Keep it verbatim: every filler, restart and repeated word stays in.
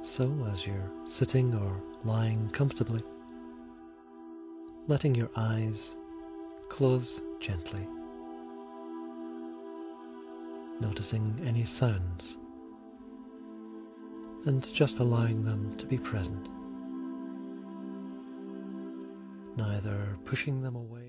So, as you're sitting or lying comfortably, letting your eyes close gently, noticing any sounds, and just allowing them to be present, neither pushing them away